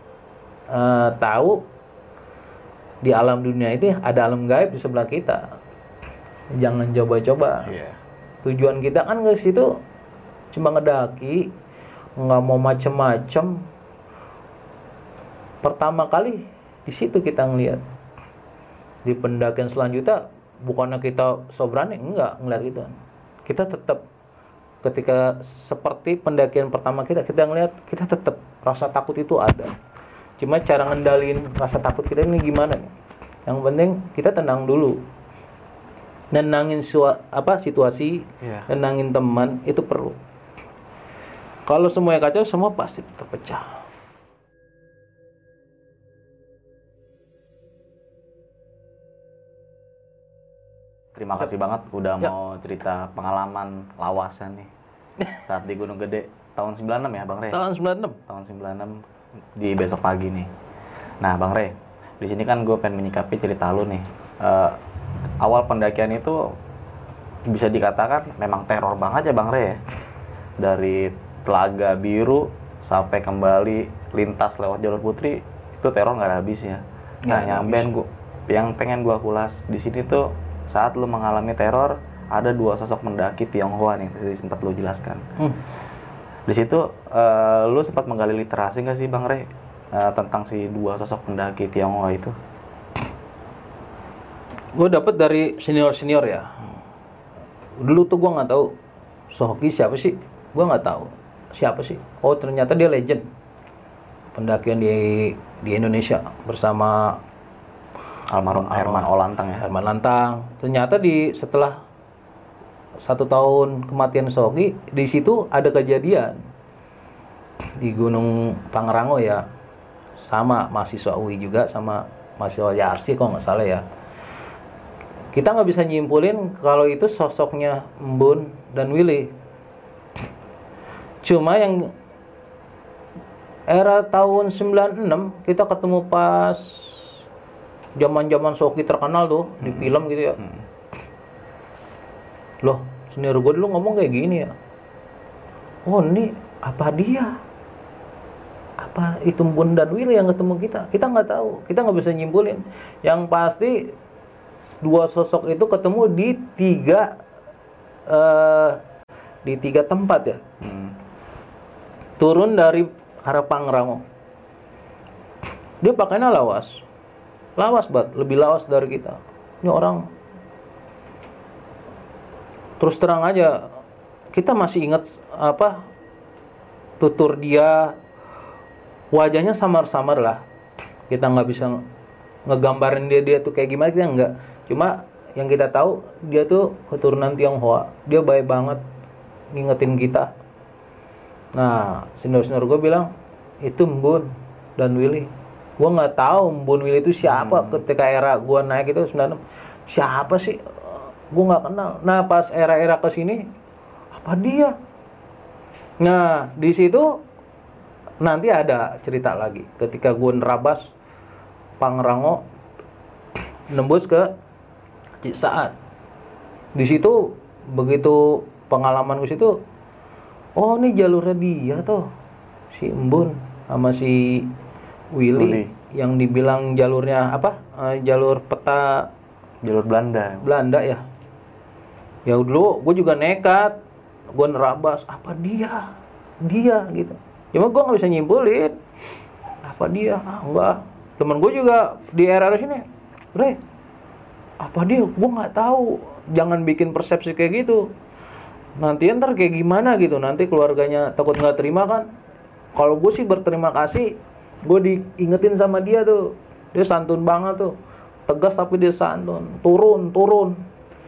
tahu di alam dunia itu ada alam gaib di sebelah kita. Jangan coba-coba. Iya. Tujuan kita kan ke situ cuma ngedaki, nggak mau macem-macem. Pertama kali di situ kita ngelihat. Di pendakian selanjutnya bukannya kita so berani, enggak ngeliat gitu. Kita tetap ketika seperti pendakian pertama kita ngelihat, kita tetap rasa takut itu ada. Cuma cara ngendalin rasa takut kita ini gimana nih? Yang penting kita tenang dulu. Nenangin situasi, nenangin teman itu perlu. Kalau semuanya kacau, semua pasti terpecah. Terima kasih banget udah mau cerita pengalaman lawasan nih saat di Gunung Gede tahun 96 ya Bang Re? Tahun 96. Tahun 96 di besok pagi nih. Nah Bang Re, di sini kan gue pengen menyikapi cerita lu nih. Awal pendakian itu bisa dikatakan memang teror banget ya Bang Re ya. Dari Telaga Biru sampai kembali lintas lewat Jalur Putri itu teror nggak ada habisnya. Nah yang pengen gue kulas di sini tuh saat lu mengalami teror ada 2 sosok pendaki Tionghoa nih tadi sempat lu jelaskan. Di situ lu sempat menggali literasi nggak sih Bang Re tentang si 2 sosok pendaki Tionghoa itu? Gue dapet dari senior ya. Dulu tuh gue nggak tahu Sohoki siapa sih, gue nggak tahu siapa sih. Oh ternyata dia legend pendakian di Indonesia bersama almarhum Herman Olantang ya. Herman Lantang. Ternyata setelah 1 tahun kematian Sohoki, di situ ada kejadian di Gunung Pangrango ya, sama mahasiswa UI juga sama mahasiswa Yarsi kalau nggak salah ya. Kita nggak bisa nyimpulin kalau itu sosoknya Mbun dan Willy. Cuma yang era tahun 96 kita ketemu pas zaman Sohoki terkenal tuh di film gitu ya. Loh, senior gue dulu ngomong kayak gini ya. Oh ini apa dia? Apa itu Mbun dan Willy yang ketemu kita? Kita nggak tahu, kita nggak bisa nyimpulin. Yang pasti 2 sosok itu ketemu di 3 tempat ya. Turun dari arah Pangrango. Dia pakainya lawas banget, lebih lawas dari kita. Ini orang, terus terang aja, kita masih ingat tutur dia, wajahnya samar-samar lah. Kita nggak bisa ngegambarin dia tuh kayak gimana, kita nggak. Cuma yang kita tahu dia tuh keturunan Tionghoa. Dia baik banget ngingetin kita. Nah, senior gue bilang itu Mbun dan Willy. Gue nggak tahu Mbun Willy itu siapa. Ketika era gue naik itu 96, siapa sih? Gue nggak kenal. Nah, pas era kesini, apa dia? Nah, di situ nanti ada cerita lagi. Ketika gue nerabas Pangrango, nembus ke Cisaat. Di situ begitu pengalaman gue situ, oh ini jalurnya dia tuh, si Mbun sama si Willy. Yang dibilang jalurnya apa? Jalur peta, jalur Belanda ya. Ya dulu gue juga nekat, gue nerabas apa dia gitu. Cuma gue nggak bisa nyimpulin apa dia. Enggak. Temen gue juga di era sini, Re, apa dia? Gue nggak tahu. Jangan bikin persepsi kayak gitu. Nanti ntar kayak gimana gitu. Nanti keluarganya takut nggak terima kan. Kalau gue sih berterima kasih. Gue diingetin sama dia tuh. Dia santun banget tuh. Tegas tapi dia santun. Turun.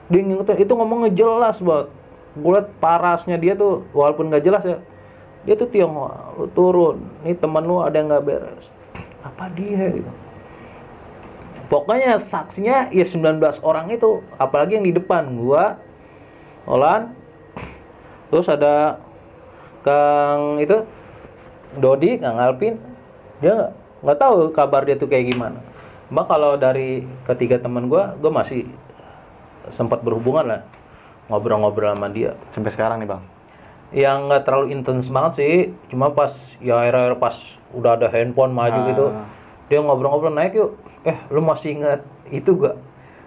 Dia ngingetin, itu ngomongnya jelas banget. Gue liat parasnya dia tuh, walaupun nggak jelas ya, dia tuh Tionghoa, lu turun, nih teman lu ada yang nggak beres. Apa dia gitu? Pokoknya saksinya ya 19 orang itu, apalagi yang di depan gua, Olan, terus ada Kang itu Dodi, Kang Alvin, dia nggak tahu kabar dia tuh kayak gimana. Mbak kalau dari ketiga teman gua masih sempat berhubungan lah, ngobrol-ngobrol sama dia. Sampai sekarang nih, Bang. Yang nggak terlalu intens banget sih, cuma pas ya akhir-akhir pas udah ada handphone maju gitu, dia ngobrol-ngobrol, naik yuk. Lu masih ingat itu gak?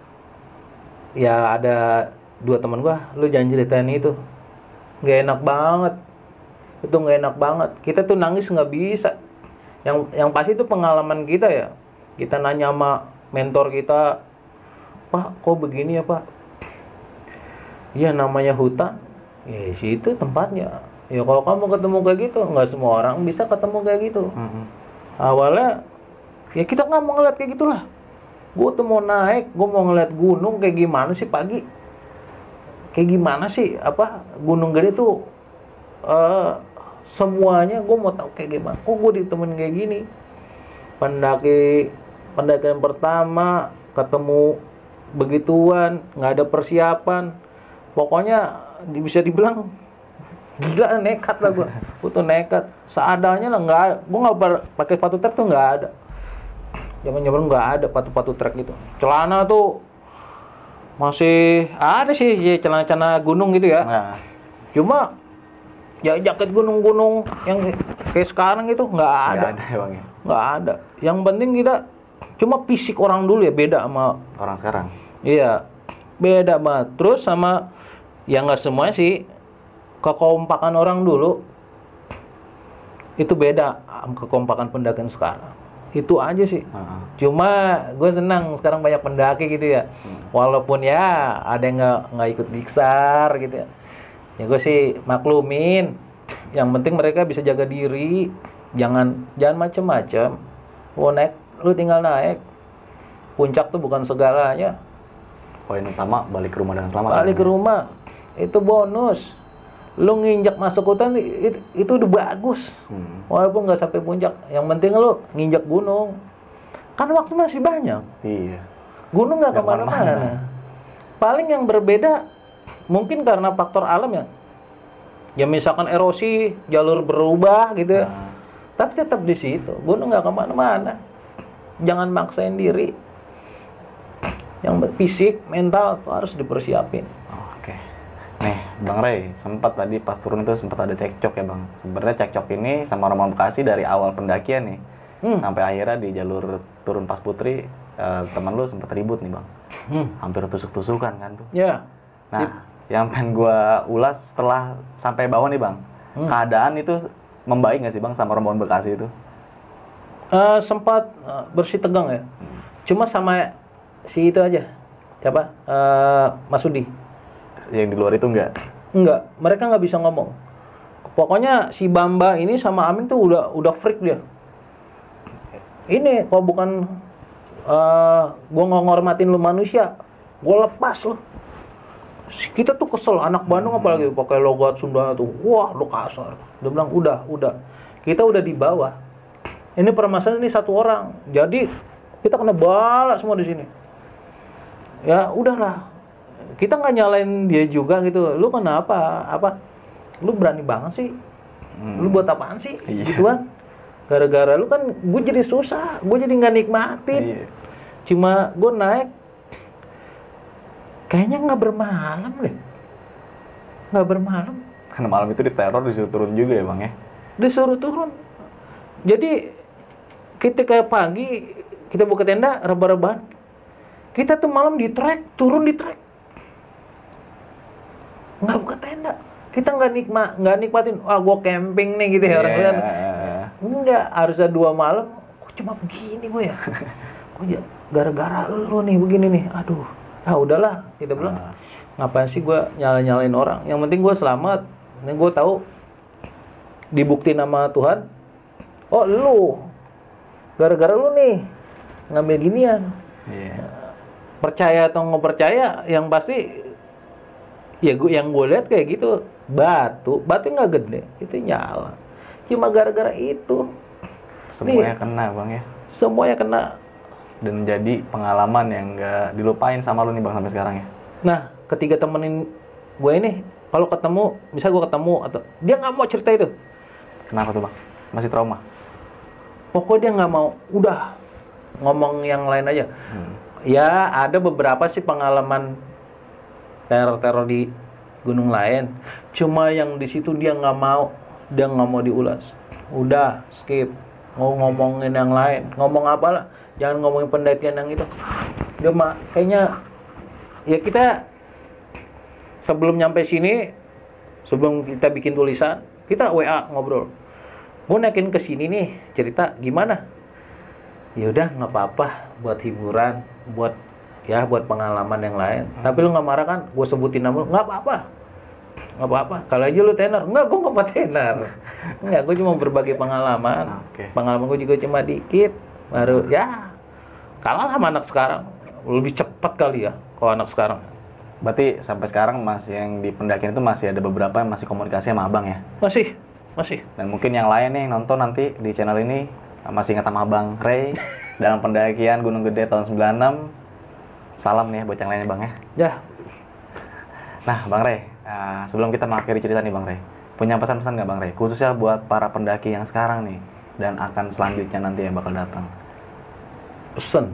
Ya ada 2 teman gua, lu jangan ceritain itu. Nggak enak banget. Itu nggak enak banget. Kita tuh nangis nggak bisa. Yang pasti itu pengalaman kita ya. Kita nanya sama mentor kita, Pak, kok begini ya Pak? Iya namanya hutan. Ya situ tempatnya. Ya kalau kamu ketemu kayak gitu, nggak semua orang bisa ketemu kayak gitu. Awalnya ya kita nggak mau ngeliat kayak gitulah. Gue tuh mau naik, gue mau ngeliat gunung kayak gimana sih pagi. Kayak gimana sih apa gunung gede tuh semuanya gue mau tahu kayak gimana. Kok gue ditemuin kayak gini. Pendakian pertama ketemu begituan, nggak ada persiapan. Pokoknya bisa dibilang gila, nekat lah gue. Gue tuh nekat. Seadanya lah, nggak ada. Gue nggak pakai sepatu trek tuh nggak ada. Zaman-zaman nggak ada sepatu trek gitu. Celana tuh masih ada sih celana-celana gunung gitu ya. Nah. Cuma ya jaket gunung-gunung yang kayak sekarang gitu nggak ada. Nggak ada ya, Bang ya? Nggak ada. Yang penting kita cuma fisik orang dulu ya beda sama Orang sekarang. iya, beda banget. Terus sama ya nggak semuanya sih, kekompakan orang dulu itu beda sama kekompakan pendakian sekarang. Itu aja sih. Cuma gue senang sekarang banyak pendaki gitu ya. Walaupun ya ada yang nggak ikut diksar gitu ya. Ya gue sih maklumin. Yang penting mereka bisa jaga diri. Jangan macem-macem. Lu tinggal naik. Puncak tuh bukan segalanya. Poin utama balik ke rumah dengan selamat. Balik ke rumah itu bonus. Lu nginjak masuk hutan itu udah bagus. Walaupun nggak sampai puncak, yang penting lu nginjak gunung. Kan waktu masih banyak. Iya. Gunung nggak kemana-mana. Paling yang berbeda mungkin karena faktor alam ya. Ya misalkan erosi, jalur berubah gitu ya. Tapi tetap di situ. Gunung nggak kemana-mana. Jangan maksain diri. Yang fisik, mental harus dipersiapin. Oke. Nih, Bang Ray, sempat tadi pas turun itu sempat ada cekcok ya, Bang. Sebenarnya cekcok ini sama orang Bekasi dari awal pendakian nih. Sampai akhirnya di jalur turun Pas Putri, teman lu sempat ribut nih, Bang. Hampir tusuk-tusukan kan tuh. Ya. Nah, yang pengen gua ulas setelah sampai bawah nih, Bang. Keadaan itu membaik nggak sih, Bang, sama rombongan Bekasi itu? Sempat bersih tegang ya. Cuma sama si itu aja. Siapa? Mas Udi. Yang di luar itu enggak? Enggak, mereka nggak bisa ngomong. Pokoknya si Bamba ini sama Amin tuh udah freak dia. Ini kalau bukan gua ngormatin lu manusia, gua lepas lu. Kita tuh kesel, anak Bandung apalagi pakai logat Sunda tuh. Wah, lu kasar. Dia bilang udah. Kita udah di bawah. Ini permasalahan ini 1 orang. Jadi kita kena bala semua di sini. Ya udahlah. Kita nggak nyalain dia juga gitu. Lu kenapa? Lu berani banget sih. Lu buat apaan sih? Gitu kan. Gara-gara lu kan gue jadi susah. Gue jadi nggak nikmatin. Cuma gue naik. Kayaknya nggak bermalam deh. Nggak bermalam. Karena malam itu diteror, disuruh turun juga ya, Bang ya? Disuruh turun. Jadi ketika pagi kita buka tenda rebah-rebahan. Kita tuh malam di trek, turun di trek. Nggak buka tenda. Kita nggak nikmatin, gue camping nih gitu ya orang-orang. Enggak, harusnya 2 malam. Kok cuma begini gue ya? Kok ya gara-gara lu nih begini nih. Aduh, udahlah. Kita bilang, ngapain sih gue nyalain orang? Yang penting gue selamat. Ini gue tahu dibuktiin sama Tuhan. Oh lu, gara-gara lu nih ngambil ginian. Percaya atau nggak percaya, yang pasti Ya yang gue lihat kayak gitu, batu nggak gede, itu nyala. Cuma gara-gara itu. Semuanya Nih, kena bang ya. semuanya kena. Dan jadi pengalaman yang nggak dilupain sama lu nih bang sampai sekarang ya. Nah, ketiga temenin gue ini, kalau ketemu, misal gue ketemu atau dia nggak mau cerita itu, Kenapa tuh bang? Masih trauma? pokoknya dia nggak mau, udah ngomong yang lain aja. Ya ada beberapa sih pengalaman teror-teror di gunung lain, cuma yang di situ dia nggak mau diulas. Udah skip, mau ngomongin yang lain, ngomong apa lah, jangan ngomongin pendakian yang itu. Dia mah kayaknya ya kita sebelum nyampe sini, sebelum kita bikin tulisan, kita WA ngobrol. Gue naikin ke sini nih, cerita gimana? Ya udah nggak apa-apa, buat hiburan, buat pengalaman yang lain. Tapi lu nggak marah kan? Gue sebutin nama lu, nggak apa-apa, nggak apa-apa. Kalau aja lu tenar, nggak, gue nggak mau tenar. Nggak, gue cuma berbagi pengalaman. Pengalaman gue juga cuma dikit. Baru ya kalah sama anak sekarang, lebih cepat kali ya kalau anak sekarang. Berarti sampai sekarang masih yang di pendakian itu masih ada beberapa yang masih komunikasi sama abang ya? Masih. Dan mungkin yang lain nih nonton nanti di channel ini masih ingat sama Bang Ray dalam pendakian Gunung Gede tahun 96. Salam nih buat yang lainnya bang ya. Ya. Nah Bang Ray, sebelum kita mengakhiri cerita nih Bang Ray, punya pesan-pesan nggak Bang Ray? Khususnya buat para pendaki yang sekarang nih dan akan selanjutnya nanti yang bakal datang. Pesan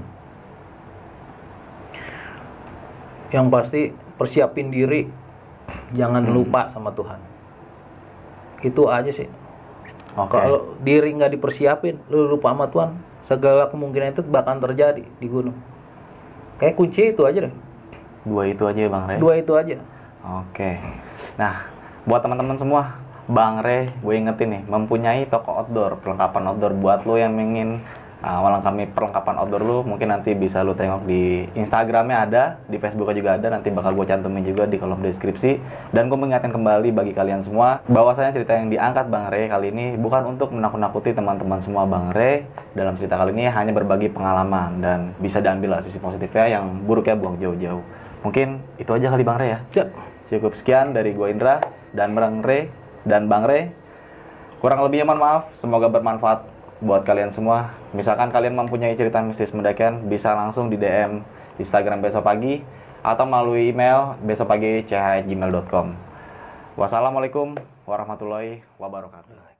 yang pasti, persiapin diri, jangan lupa sama Tuhan. Itu aja sih. Kalau diri nggak dipersiapin, lu lupa sama Tuhan, segala kemungkinan itu bakal terjadi di gunung. Kayak kunci itu aja deh. Dua itu aja Bang Ray? Dua itu aja. Oke. Nah, buat teman-teman semua, Bang Ray, gue ingetin nih, mempunyai toko outdoor, perlengkapan outdoor buat lo yang ingin melengkapi perlengkapan outdoor lu, mungkin nanti bisa lu tengok di Instagramnya ada, di Facebooknya juga ada, nanti bakal gue cantumin juga di kolom deskripsi. Dan gue mengingatkan kembali bagi kalian semua, bahwasanya cerita yang diangkat Bang Ray kali ini bukan untuk menakut-nakuti teman-teman semua. Bang Ray dalam cerita kali ini hanya berbagi pengalaman dan bisa diambil lah sisi positifnya, yang buruknya buang jauh-jauh. Mungkin itu aja kali Bang Ray ya. Cukup sekian dari gue Indra dan Bang Ray Kurang lebihnya mohon maaf, semoga bermanfaat buat kalian semua. Misalkan kalian mempunyai cerita mistis mendakian, bisa langsung di DM Instagram Besok Pagi atau melalui email besokpagi@gmail.com. Wassalamualaikum warahmatullahi wabarakatuh.